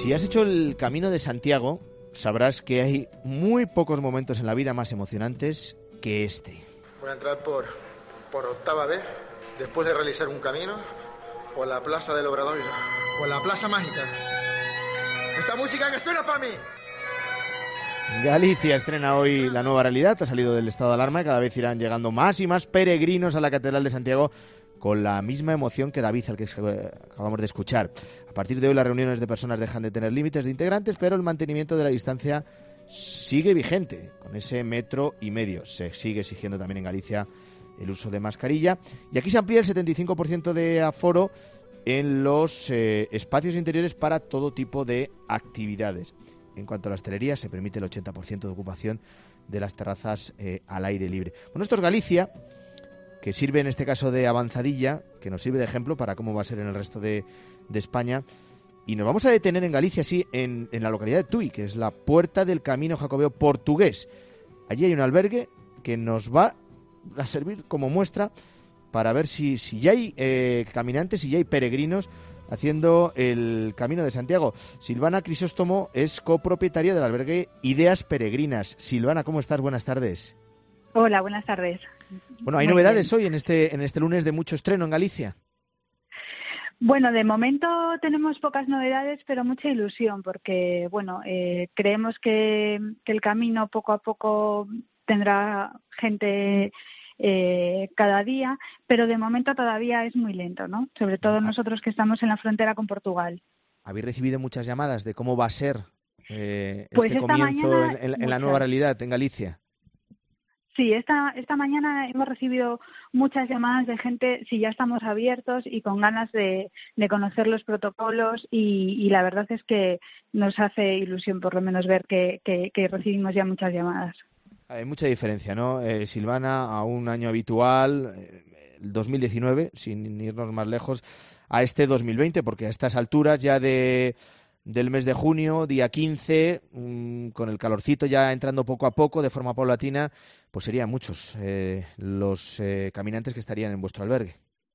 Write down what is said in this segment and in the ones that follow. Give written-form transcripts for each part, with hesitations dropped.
Si has hecho el Camino de Santiago, sabrás que hay muy pocos momentos en la vida más emocionantes que este. Voy a entrar por octava vez, después de realizar un camino, por la Plaza del Obradoiro, por la Plaza Mágica. ¡Esta música que suena para mí! Galicia estrena hoy la nueva realidad, ha salido del estado de alarma y cada vez irán llegando más y más peregrinos a la Catedral de Santiago con la misma emoción que David, al que acabamos de escuchar. A partir de hoy las reuniones de personas dejan de tener límites de integrantes, pero el mantenimiento de la distancia sigue vigente, con ese 1,5 metros. Se sigue exigiendo también en Galicia el uso de mascarilla. Y aquí se amplía el 75% de aforo en los espacios interiores para todo tipo de actividades. En cuanto a la hostelería, se permite el 80% de ocupación de las terrazas al aire libre. Bueno, esto es Galicia, que sirve en este caso de avanzadilla, que nos sirve de ejemplo para cómo va a ser en el resto de España. Y nos vamos a detener en Galicia, sí, en la localidad de Tui, que es la puerta del Camino Jacobeo portugués. Allí hay un albergue que nos va a servir como muestra para ver si ya hay caminantes, si ya hay peregrinos haciendo el Camino de Santiago. Silvana Crisóstomo es copropietaria del albergue Ideas Peregrinas. Silvana, ¿cómo estás? Buenas tardes. Hola, buenas tardes. Bueno, ¿hay novedades hoy en este lunes de mucho estreno en Galicia? Bueno, de momento tenemos pocas novedades, pero mucha ilusión, porque bueno, creemos que el camino poco a poco tendrá gente cada día, pero de momento todavía es muy lento, ¿no? Sobre todo nosotros que estamos en la frontera con Portugal. ¿Habéis recibido muchas llamadas de cómo va a ser Pues este comienzo en la nueva realidad en Galicia? Sí, esta mañana hemos recibido muchas llamadas de gente, si ya estamos abiertos y con ganas de conocer los protocolos y la verdad es que nos hace ilusión por lo menos ver que recibimos ya muchas llamadas. Hay mucha diferencia, ¿no, Silvana, a un año habitual, el 2019, sin irnos más lejos, a este 2020, porque a estas alturas ya del mes de junio, día 15, con el calorcito ya entrando poco a poco, de forma paulatina, pues serían muchos los caminantes que estarían en vuestro albergue.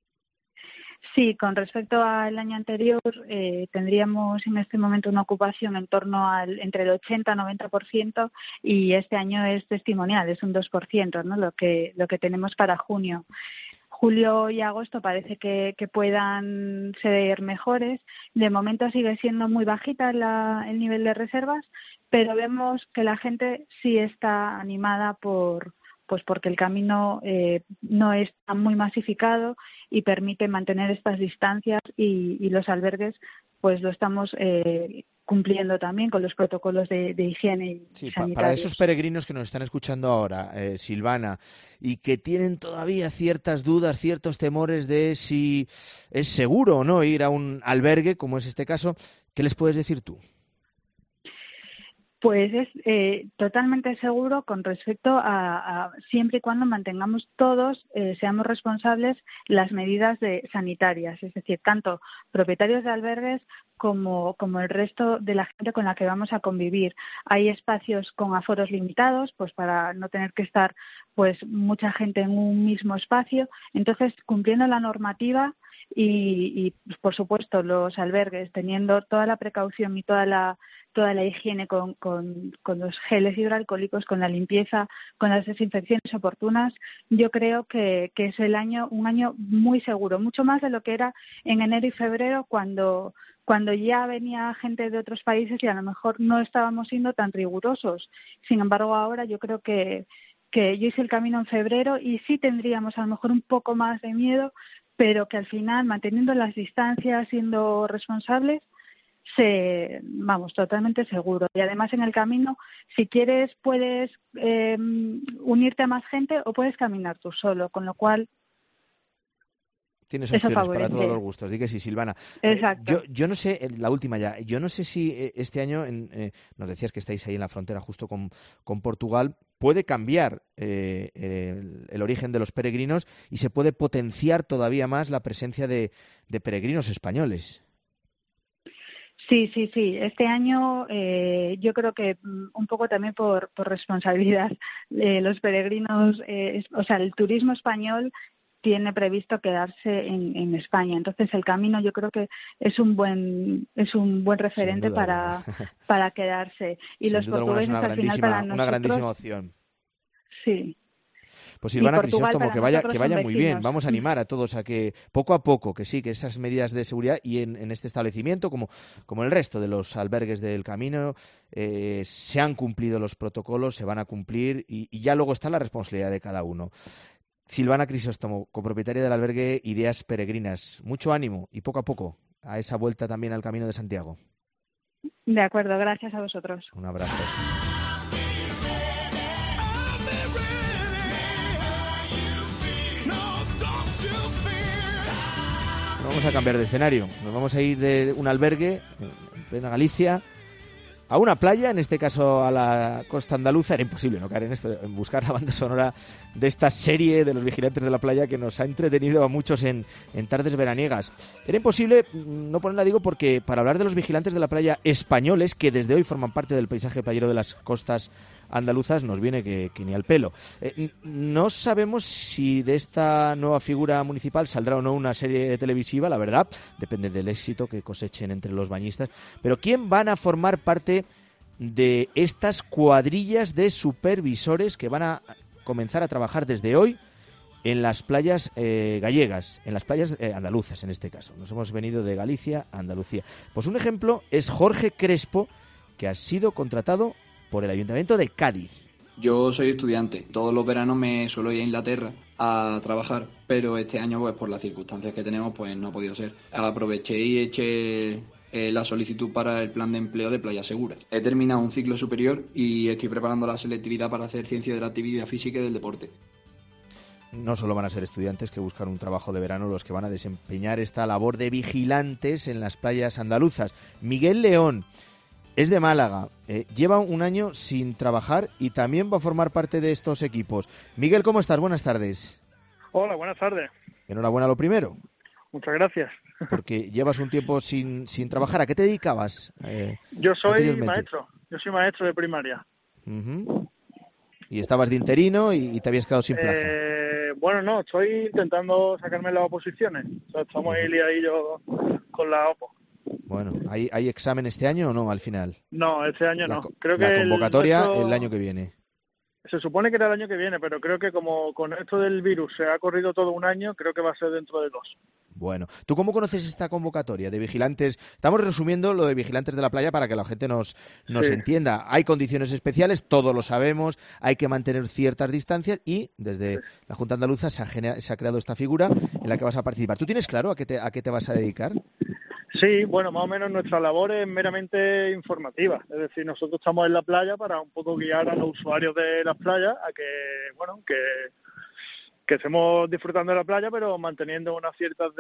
Sí, con respecto al año anterior, tendríamos en este momento una ocupación en torno entre el 80 y 90%, y este año es testimonial, es un 2%, ¿no? Lo que tenemos para junio. Julio y agosto parece que puedan ser mejores. De momento sigue siendo muy bajita el nivel de reservas, pero vemos que la gente sí está animada porque el camino no está muy masificado y permite mantener estas distancias y los albergues pues lo estamos cumpliendo también con los protocolos de higiene y sanitarios. Para esos peregrinos que nos están escuchando ahora, Silvana, y que tienen todavía ciertas dudas, ciertos temores de si es seguro o no ir a un albergue, como es este caso, ¿qué les puedes decir tú? Pues es totalmente seguro con respecto a siempre y cuando mantengamos todos, seamos responsables las medidas sanitarias, es decir, tanto propietarios de albergues como el resto de la gente con la que vamos a convivir. Hay espacios con aforos limitados, pues para no tener que estar pues mucha gente en un mismo espacio. Entonces, cumpliendo la normativa y por supuesto los albergues teniendo toda la precaución y toda la higiene con los geles hidroalcohólicos, con la limpieza, con las desinfecciones oportunas, yo creo que es un año muy seguro, mucho más de lo que era en enero y febrero cuando ya venía gente de otros países y a lo mejor no estábamos siendo tan rigurosos. Sin embargo, ahora yo creo que yo hice el camino en febrero y sí tendríamos a lo mejor un poco más de miedo, pero que al final, manteniendo las distancias, siendo responsables, totalmente seguro. Y además en el camino, si quieres, puedes unirte a más gente o puedes caminar tú solo, con lo cual tienes opciones para todos los gustos. Di que sí, Silvana. Exacto. Yo no sé, la última ya, yo no sé si este año, nos decías que estáis ahí en la frontera justo con Portugal, puede cambiar el origen de los peregrinos y se puede potenciar todavía más la presencia de peregrinos españoles. Sí. Este año yo creo que un poco también por responsabilidad, los peregrinos, el turismo español tiene previsto quedarse en España. Entonces el Camino yo creo que es un buen referente para quedarse. Y sin los portugueses al final para nosotros una grandísima opción. Sí. Pues Silvana Crisóstomo, que vaya muy bien. vecinos. Vamos a animar a todos a que poco a poco, que sí, que esas medidas de seguridad y en este establecimiento, como en el resto de los albergues del Camino, se han cumplido los protocolos, se van a cumplir y ya luego está la responsabilidad de cada uno. Silvana Crisóstomo, copropietaria del albergue Ideas Peregrinas. Mucho ánimo y poco a poco a esa vuelta también al Camino de Santiago. De acuerdo, gracias a vosotros. Un abrazo. Vamos a cambiar de escenario. Nos vamos a ir de un albergue en plena Galicia a una playa, en este caso a la costa andaluza. Era imposible no caer en esto, en buscar la banda sonora de esta serie de Los Vigilantes de la Playa que nos ha entretenido a muchos en tardes veraniegas. Era imposible no ponerla, digo, porque para hablar de los Vigilantes de la Playa españoles, que desde hoy forman parte del paisaje playero de las costas andaluzas, nos viene que ni al pelo. No sabemos si de esta nueva figura municipal saldrá o no una serie televisiva, la verdad, depende del éxito que cosechen entre los bañistas, pero ¿quién van a formar parte de estas cuadrillas de supervisores que van a comenzar a trabajar desde hoy en las playas gallegas, en las playas andaluzas en este caso? Nos hemos venido de Galicia a Andalucía. Pues un ejemplo es Jorge Crespo, que ha sido contratado por el Ayuntamiento de Cádiz. Yo soy estudiante, todos los veranos me suelo ir a Inglaterra a trabajar, pero este año pues por las circunstancias que tenemos pues no ha podido ser. Aproveché y eché la solicitud para el plan de empleo de Playa Segura. He terminado un ciclo superior y estoy preparando la selectividad para hacer ciencia de la actividad física y del deporte. No solo van a ser estudiantes que buscan un trabajo de verano los que van a desempeñar esta labor de vigilantes en las playas andaluzas. Miguel León es de Málaga, lleva un año sin trabajar y también va a formar parte de estos equipos. Miguel, ¿cómo estás? Buenas tardes. Hola, buenas tardes. Enhorabuena lo primero. Muchas gracias. Porque llevas un tiempo sin trabajar. ¿A qué te dedicabas? Yo soy maestro de primaria. Uh-huh. Y estabas de interino y te habías quedado sin plaza. Bueno, no, estoy intentando sacarme las oposiciones. O sea, estamos ahí liadillos con la OPO. Bueno, ¿hay examen este año o no al final? No, este año no. Creo que la convocatoria el año que viene. Se supone que era el año que viene, pero creo que como con esto del virus se ha corrido todo un año, creo que va a ser dentro de 2. Bueno, ¿tú cómo conoces esta convocatoria de vigilantes? Estamos resumiendo lo de Vigilantes de la Playa para que la gente nos entienda. Hay condiciones especiales, todos lo sabemos, hay que mantener ciertas distancias y desde la Junta Andaluza se ha creado esta figura en la que vas a participar. ¿Tú tienes claro a qué te vas a dedicar? Sí, bueno, más o menos nuestra labor es meramente informativa. Es decir, nosotros estamos en la playa para un poco guiar a los usuarios de las playas a que, bueno, que estemos disfrutando de la playa, pero manteniendo unas ciertas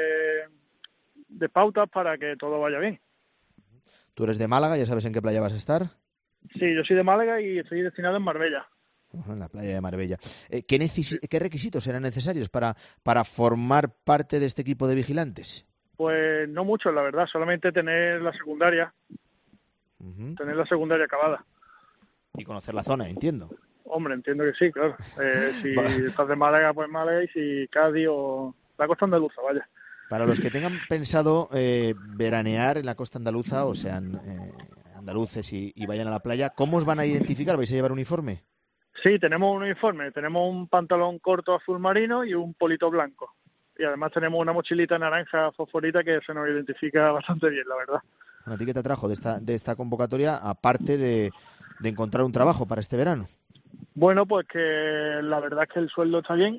de pautas para que todo vaya bien. Tú eres de Málaga, ¿ya sabes en qué playa vas a estar? Sí, yo soy de Málaga y estoy destinado en Marbella. En la playa de Marbella. ¿Qué requisitos serán necesarios para formar parte de este equipo de vigilantes? Pues no mucho, la verdad, solamente tener la secundaria, tener la secundaria acabada. Y conocer la zona, entiendo. Hombre, entiendo que sí, claro. Si estás de Málaga, pues Málaga, y si Cádiz o la costa andaluza, vaya. Para los que tengan pensado veranear en la costa andaluza, o sean andaluces y vayan a la playa, ¿cómo os van a identificar? ¿Vais a llevar uniforme? Sí, tenemos un uniforme, tenemos un pantalón corto azul marino y un polito blanco. Y además tenemos una mochilita naranja fosforita que se nos identifica bastante bien, la verdad. Bueno, ¿a ti qué te atrajo de esta convocatoria, aparte de encontrar un trabajo para este verano? Bueno, pues que la verdad es que el sueldo está bien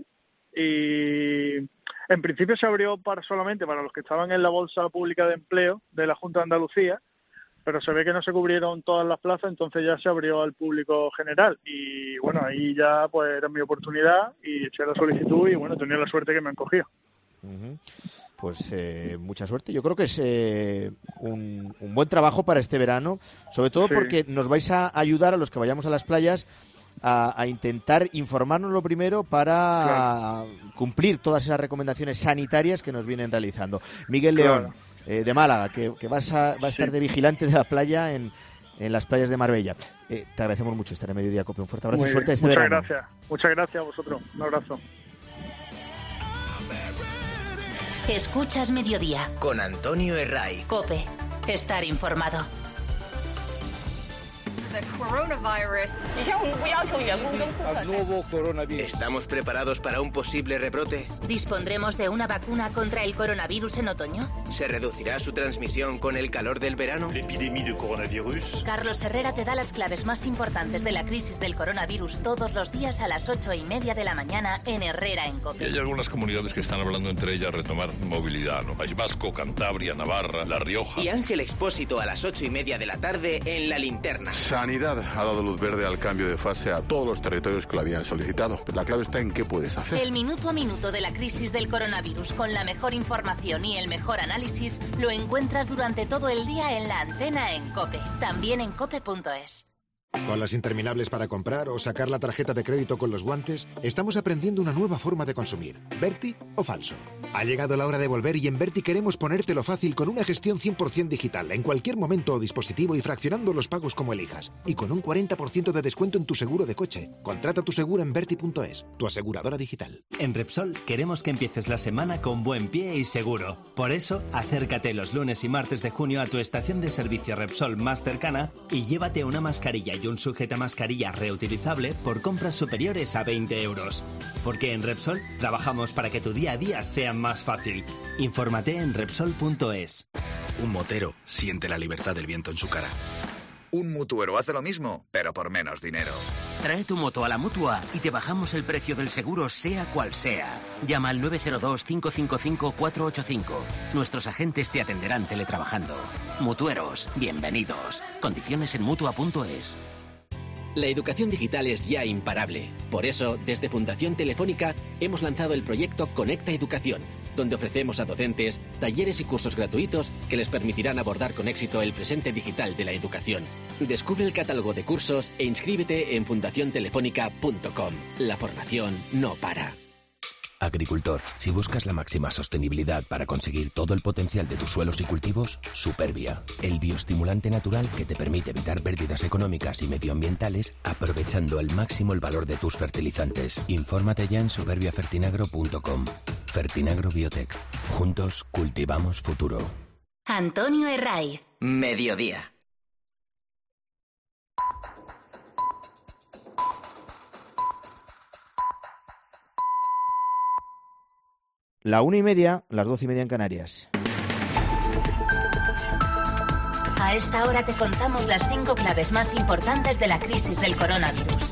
y en principio se abrió solamente para los que estaban en la bolsa pública de empleo de la Junta de Andalucía, pero se ve que no se cubrieron todas las plazas, entonces ya se abrió al público general y bueno, ahí ya pues era mi oportunidad y eché la solicitud y bueno, tenía la suerte que me han cogido. Uh-huh. Pues mucha suerte. Yo creo que es un buen trabajo para este verano, sobre todo porque nos vais a ayudar a los que vayamos a las playas a intentar informarnos lo primero para cumplir todas esas recomendaciones sanitarias que nos vienen realizando. Miguel León, de Málaga, que va a estar de vigilante de la playa en las playas de Marbella. Te agradecemos mucho estar en Mediodía Cope. Un fuerte abrazo y suerte este verano. Muchas gracias a vosotros. Un abrazo. Escuchas Mediodía. Con Antonio Herray. COPE. Estar informado. ¿Estamos preparados para un posible rebrote? ¿Dispondremos de una vacuna contra el coronavirus en otoño? ¿Se reducirá su transmisión con el calor del verano? Carlos Herrera te da las claves más importantes de la crisis del coronavirus todos los días a las 8:30 de la mañana en Herrera en COPE. Y hay algunas comunidades que están hablando entre ellas retomar movilidad, ¿no? País Vasco, Cantabria, Navarra, La Rioja. Y Ángel Expósito a las 8:30 de la tarde en La Linterna. Sanidad ha dado luz verde al cambio de fase a todos los territorios que lo habían solicitado. Pero la clave está en qué puedes hacer. El minuto a minuto de la crisis del coronavirus con la mejor información y el mejor análisis lo encuentras durante todo el día en La Antena en COPE. También en cope.es. Con las interminables para comprar o sacar la tarjeta de crédito con los guantes, estamos aprendiendo una nueva forma de consumir. ¿Berti o falso? Ha llegado la hora de volver y en Berti queremos ponértelo fácil con una gestión 100% digital, en cualquier momento o dispositivo y fraccionando los pagos como elijas. Y con un 40% de descuento en tu seguro de coche. Contrata tu seguro en Berti.es, tu aseguradora digital. En Repsol queremos que empieces la semana con buen pie y seguro. Por eso, acércate los lunes y martes de junio a tu estación de servicio Repsol más cercana y llévate una mascarilla y un sujetamascarilla reutilizable por compras superiores a 20 euros. Porque en Repsol trabajamos para que tu día a día sea más fácil. Infórmate en Repsol.es. Un motero siente la libertad del viento en su cara. Un mutuero hace lo mismo, pero por menos dinero. Trae tu moto a la Mutua y te bajamos el precio del seguro sea cual sea. Llama al 902-555-485. Nuestros agentes te atenderán teletrabajando. Mutueros, bienvenidos. Condiciones en Mutua.es. La educación digital es ya imparable. Por eso, desde Fundación Telefónica, hemos lanzado el proyecto Conecta Educación, donde ofrecemos a docentes talleres y cursos gratuitos que les permitirán abordar con éxito el presente digital de la educación. Descubre el catálogo de cursos e inscríbete en fundaciontelefónica.com. La formación no para. Agricultor, si buscas la máxima sostenibilidad para conseguir todo el potencial de tus suelos y cultivos, Supervia, el bioestimulante natural que te permite evitar pérdidas económicas y medioambientales aprovechando al máximo el valor de tus fertilizantes. Infórmate ya en superviafertinagro.com. Fertinagro Biotech. Juntos cultivamos futuro. Antonio Herraiz. Mediodía. La 1:30, las 12:30 en Canarias. A esta hora te contamos las 5 claves más importantes de la crisis del coronavirus.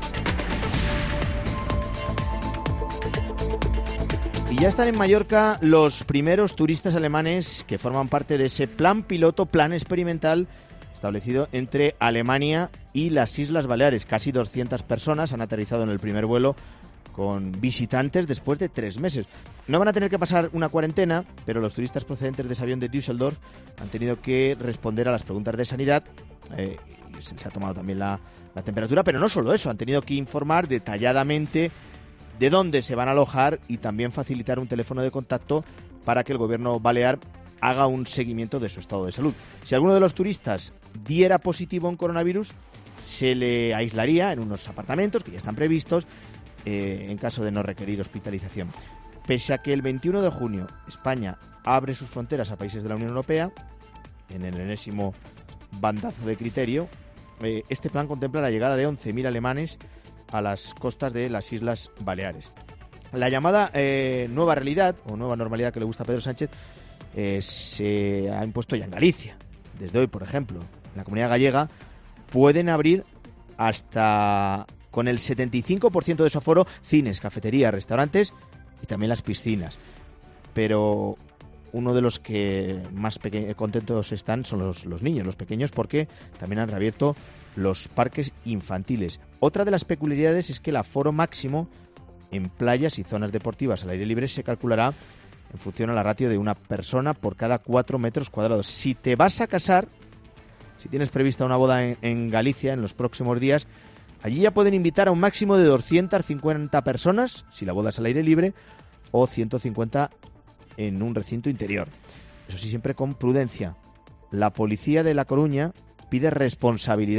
Y ya están en Mallorca los primeros turistas alemanes que forman parte de ese plan piloto, plan experimental establecido entre Alemania y las Islas Baleares. Casi 200 personas han aterrizado en el primer vuelo con visitantes después de 3 meses. No van a tener que pasar una cuarentena, pero los turistas procedentes de ese avión de Düsseldorf han tenido que responder a las preguntas de sanidad. Se les ha tomado también la temperatura, pero no solo eso, han tenido que informar detalladamente de dónde se van a alojar y también facilitar un teléfono de contacto para que el gobierno balear haga un seguimiento de su estado de salud. Si alguno de los turistas diera positivo en coronavirus, se le aislaría en unos apartamentos que ya están previstos en caso de no requerir hospitalización. Pese a que el 21 de junio España abre sus fronteras a países de la Unión Europea, en el enésimo bandazo de criterio, este plan contempla la llegada de 11.000 alemanes a las costas de las Islas Baleares. La llamada nueva realidad, o nueva normalidad que le gusta a Pedro Sánchez, se ha impuesto ya en Galicia. Desde hoy, por ejemplo, en la Comunidad Gallega pueden abrir hasta con el 75% de su aforo cines, cafeterías, restaurantes y también las piscinas. Pero uno de los que más contentos están son los niños, los pequeños, porque también han reabierto los parques infantiles. Otra de las peculiaridades es que el aforo máximo en playas y zonas deportivas al aire libre se calculará en función a la ratio de una persona por cada 4 metros cuadrados. Si te vas a casar, si tienes prevista una boda en Galicia en los próximos días, allí ya pueden invitar a un máximo de 250 personas, si la boda es al aire libre, o 150 en un recinto interior. Eso sí, siempre con prudencia. La policía de La Coruña pide responsabilidad.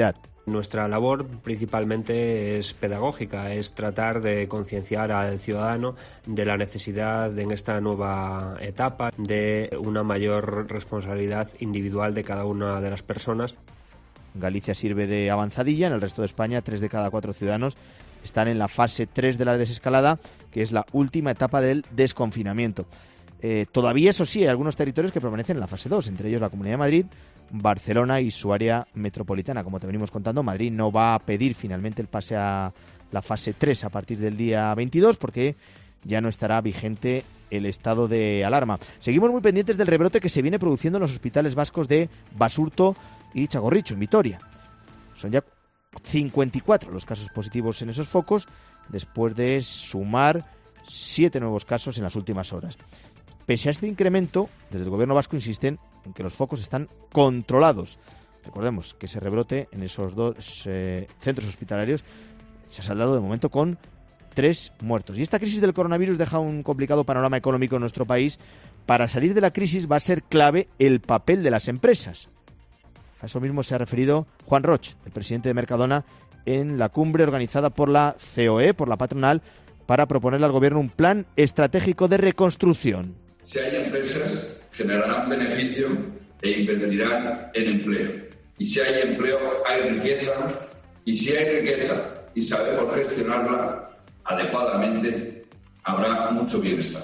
Nuestra labor principalmente es pedagógica, es tratar de concienciar al ciudadano de la necesidad en esta nueva etapa de una mayor responsabilidad individual de cada una de las personas. Galicia sirve de avanzadilla. En el resto de España, 3 de cada 4 ciudadanos están en la fase 3 de la desescalada, que es la última etapa del desconfinamiento. Todavía, eso sí, hay algunos territorios que permanecen en la fase 2, entre ellos la Comunidad de Madrid, Barcelona y su área metropolitana. Como te venimos contando, Madrid no va a pedir finalmente el pase a la fase 3 a partir del día 22 porque ya no estará vigente el estado de alarma. Seguimos muy pendientes del rebrote que se viene produciendo en los hospitales vascos de Basurto y Txagorritxu, en Vitoria. Son ya 54 los casos positivos en esos focos, después de sumar 7 nuevos casos en las últimas horas. Pese a este incremento, desde el gobierno vasco insisten en que los focos están controlados. Recordemos que ese rebrote en esos 2 centros hospitalarios se ha saldado de momento con 3 muertos. Y esta crisis del coronavirus deja un complicado panorama económico en nuestro país. Para salir de la crisis va a ser clave el papel de las empresas. A eso mismo se ha referido Juan Roch, el presidente de Mercadona, en la cumbre organizada por la COE, por la patronal, para proponerle al gobierno un plan estratégico de reconstrucción. Si hay empresas, generarán beneficio e invertirán en empleo. Y si hay empleo, hay riqueza. Y si hay riqueza y sabemos gestionarla adecuadamente, habrá mucho bienestar.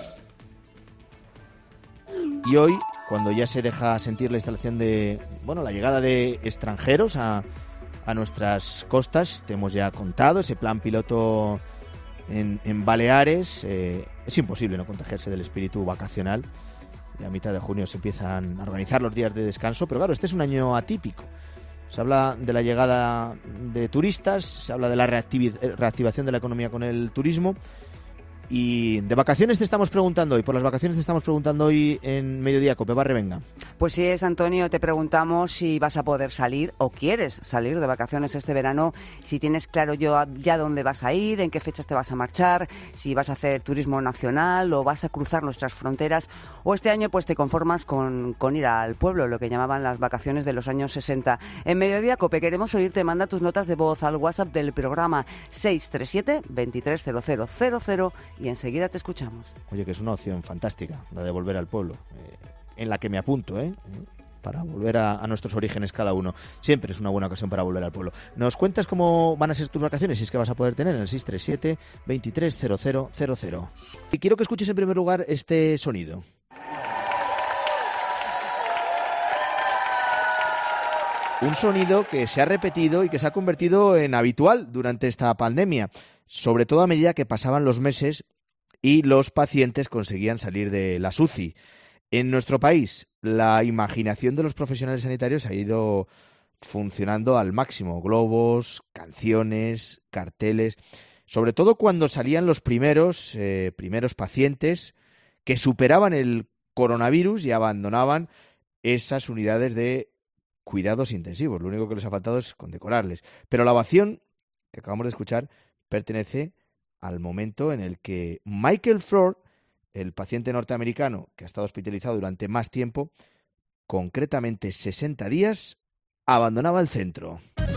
Y hoy, cuando ya se deja sentir la instalación de, la llegada de extranjeros a nuestras costas, te hemos ya contado ese plan piloto en Baleares. Es imposible no contagiarse del espíritu vacacional. Ya a mitad de junio se empiezan a organizar los días de descanso, pero claro, este es un año atípico. Se habla de la llegada de turistas, se habla de la reactivación de la economía con el turismo. Y de vacaciones te estamos preguntando hoy, por las vacaciones te estamos preguntando hoy en Mediodía Cope. Barre, venga. Pues sí, Antonio, te preguntamos si vas a poder salir o quieres salir de vacaciones este verano, si tienes claro ya dónde vas a ir, en qué fechas te vas a marchar, si vas a hacer turismo nacional o vas a cruzar nuestras fronteras, o este año pues te conformas con ir al pueblo, lo que llamaban las vacaciones de los años 60. En Mediodía Cope queremos oírte, manda tus notas de voz al WhatsApp del programa 637 230000 y enseguida te escuchamos. Oye, que es una opción fantástica, la de volver al pueblo, en la que me apunto, para volver a nuestros orígenes cada uno. Siempre es una buena ocasión para volver al pueblo. ¿Nos cuentas cómo van a ser tus vacaciones? Si es que vas a poder tener en el 637 230000. Y quiero que escuches en primer lugar este sonido. Un sonido que se ha repetido y que se ha convertido en habitual durante esta pandemia, sobre todo a medida que pasaban los meses y los pacientes conseguían salir de las UCI. En nuestro país, la imaginación de los profesionales sanitarios ha ido funcionando al máximo. Globos, canciones, carteles, sobre todo cuando salían los primeros pacientes que superaban el coronavirus y abandonaban esas unidades de cuidados intensivos. Lo único que les ha faltado es condecorarles. Pero la ovación que acabamos de escuchar pertenece al momento en el que Michael Floyd, el paciente norteamericano que ha estado hospitalizado durante más tiempo, concretamente 60 días, abandonaba el centro.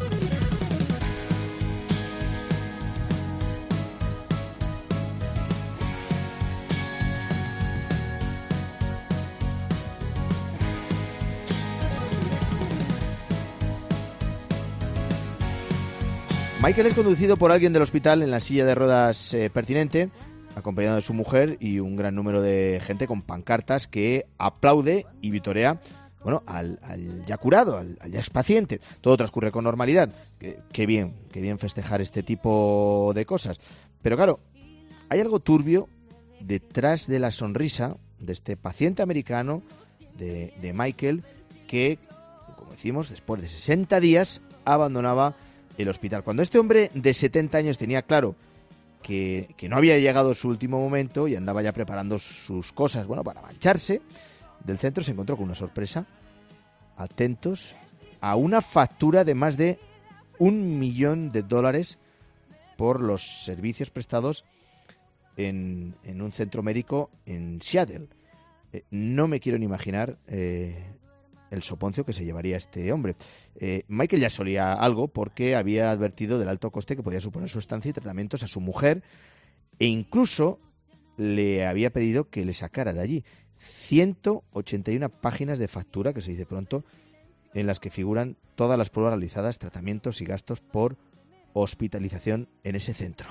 Michael es conducido por alguien del hospital en la silla de ruedas pertinente, acompañado de su mujer y un gran número de gente con pancartas que aplaude y vitorea al ya curado, al ya expaciente. Todo transcurre con normalidad. Qué bien festejar este tipo de cosas. Pero claro, hay algo turbio detrás de la sonrisa de este paciente americano, de Michael, que, como decimos, después de 60 días abandonaba el hospital. Cuando este hombre de 70 años tenía claro que no había llegado su último momento y andaba ya preparando sus cosas, para marcharse del centro, se encontró con una sorpresa. Atentos a una factura de más de $1 millón por los servicios prestados en un centro médico en Seattle. No me quiero ni imaginar el soponcio que se llevaría este hombre. Michael ya solía algo porque había advertido del alto coste que podía suponer su estancia y tratamientos a su mujer, e incluso le había pedido que le sacara de allí 181 páginas de factura, que se dice pronto, en las que figuran todas las pruebas realizadas, tratamientos y gastos por hospitalización en ese centro.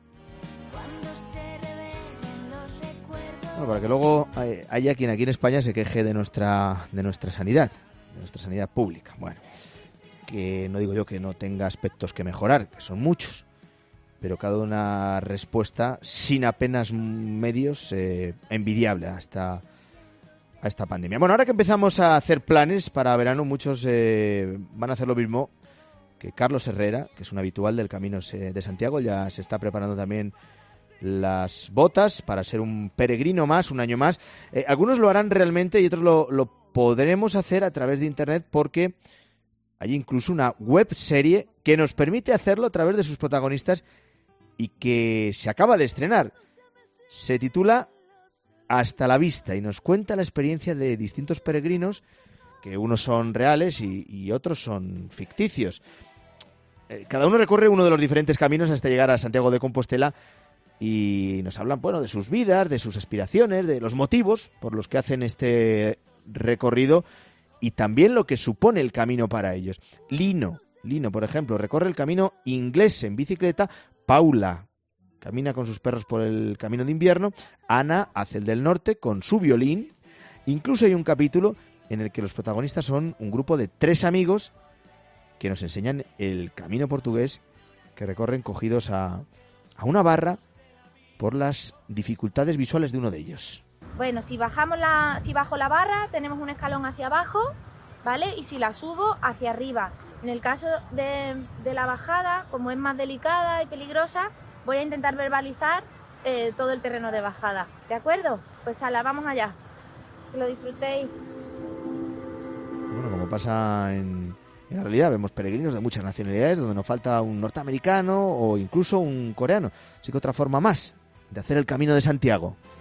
Bueno, para que luego haya quien aquí en España se queje de nuestra sanidad, de nuestra sanidad pública. Bueno, que no digo yo que no tenga aspectos que mejorar, que son muchos, pero cada una respuesta sin apenas medios envidiable a esta pandemia. Bueno, ahora que empezamos a hacer planes para verano, muchos van a hacer lo mismo que Carlos Herrera, que es un habitual del Camino de Santiago. Ya se está preparando también las botas para ser un peregrino más, un año más. Algunos lo harán realmente y otros lo podremos hacer a través de internet, porque hay incluso una web serie que nos permite hacerlo a través de sus protagonistas y que se acaba de estrenar. Se titula Hasta la Vista y nos cuenta la experiencia de distintos peregrinos, que unos son reales y otros son ficticios. Cada uno recorre uno de los diferentes caminos hasta llegar a Santiago de Compostela y nos hablan, bueno, de sus vidas, de sus aspiraciones, de los motivos por los que hacen este recorrido y también lo que supone el camino para ellos. Lino, por ejemplo, recorre el camino inglés en bicicleta. Paula camina con sus perros por el camino de invierno. Ana hace el del norte con su violín. Incluso hay un capítulo en el que los protagonistas son un grupo de 3 amigos que nos enseñan el camino portugués, que recorren cogidos a una barra por las dificultades visuales de uno de ellos. Bueno, si bajo la barra tenemos un escalón hacia abajo, ¿vale? Y si la subo, hacia arriba. En el caso de la bajada, como es más delicada y peligrosa, voy a intentar verbalizar todo el terreno de bajada. ¿De acuerdo? Pues ala, vamos allá. Que lo disfrutéis. Bueno, como pasa en la realidad, vemos peregrinos de muchas nacionalidades, donde nos falta un norteamericano o incluso un coreano. Así que otra forma más de hacer el Camino de Santiago.